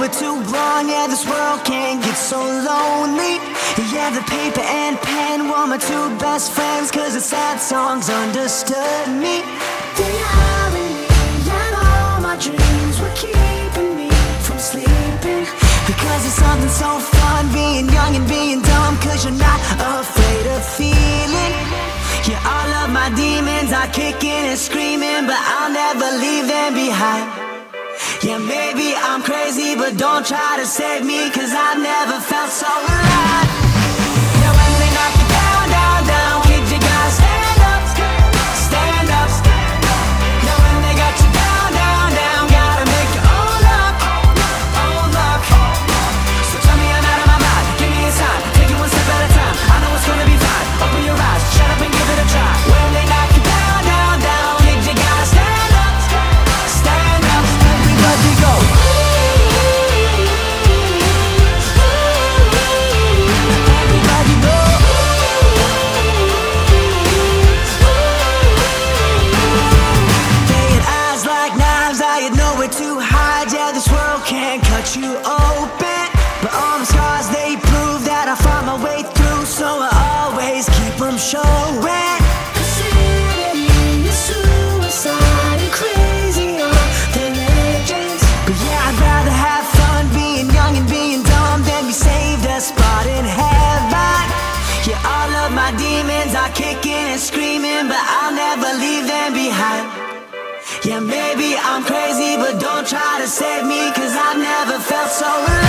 it too long. Yeah, this world can get so lonely. Yeah, the paper and pen were my two best friends, cause the sad songs understood me. The irony and all my dreams were keeping me from sleeping, because it's something so fun being young and being dumb, cause you're not afraid of feeling. Yeah, all of my demons are kicking and screaming, but I'll never leave them behind. Yeah, maybe I'm crazy, but don't try to save me, cause I've never felt so alive. Yeah, when they knock you down, down, down, kid, you gotta stand up, stand up. Yeah, when they got you down, down, down, gotta make your own luck, own luck. So tell me I'm out of my mind, give me a sign, take it one step at a time. I know it's gonna be fine, open your eyes, shut up and give it a try. When they knock you down, down, down, kid, you gotta stand up, stand up. Everybody go. Everybody go. They had eyes like knives, I had nowhere to hide. Yeah, this world can't cut you open, but all my scars, they prove that I find my way through, so I always keep them showing. Consider me a suicide and crazy on the legends, but yeah, I'd rather have fun being young and being dumb than be saved a spot in heaven. Yeah, all of my demons are kicking and screaming, but I'll never leave them behind. Yeah, maybe I'm crazy, but don't try to save me, cause I've never felt so alive.